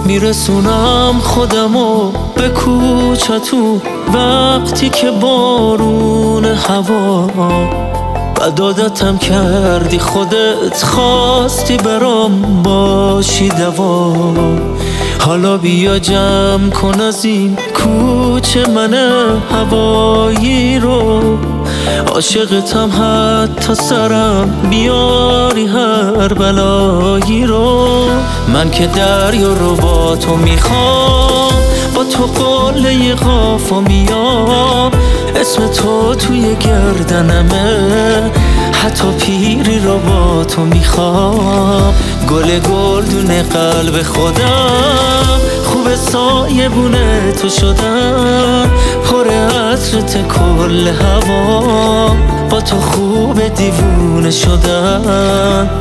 میرسونم خودمو به کوچتون وقتی که بارون هوا بد عادتم کردی، خودت خواستی برام باشی دوا. حالا بیا جمع کن از این کوچه من هوایی رو، عاشقتم حتی سرم بیاری هر بلایی رو. من که دریا رو با تو میخوام، با تو قله قافا میام، اسم تو توی گردنمه، حتی پیری رو با تو میخوام. گل گلدون قلب خودم، خوب سایه بونه تو شدم، پر عطرت کل هوا، با تو خوب دیوونه شدم.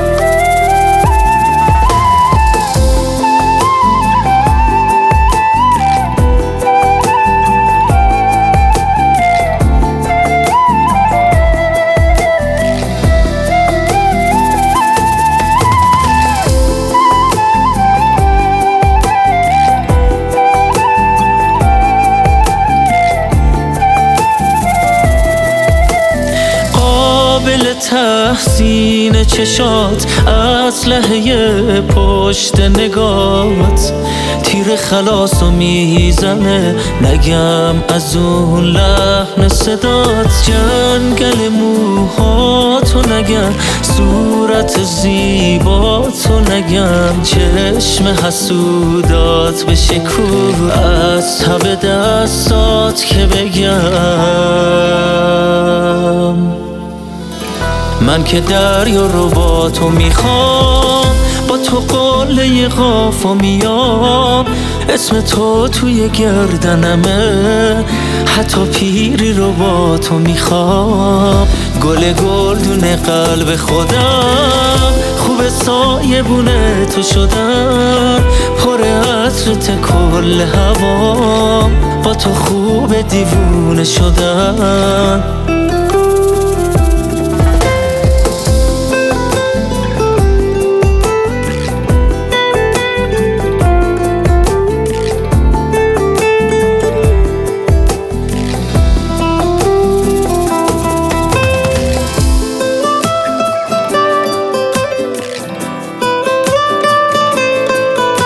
تحسین چشات، اسلحه پشت نگات، تیر خلاصو میزنه نگم از اون لحن صدات. جنگل موهاتو نگم، صورت زیباتو نگم، چشم حسودات بشه کوه، از تب دستات که بگم. من که دریا رو با تو میخوام، با تو قله قافا میام، اسم تو توی گردنمه، حتی پیری رو با تو میخوام. گل گلدون قلب خودم، خوب سایه بونه تو شدم، پر عطرت کل هوا، با تو خوب دیوونه شدم.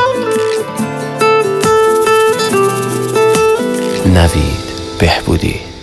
نوید بهبودی.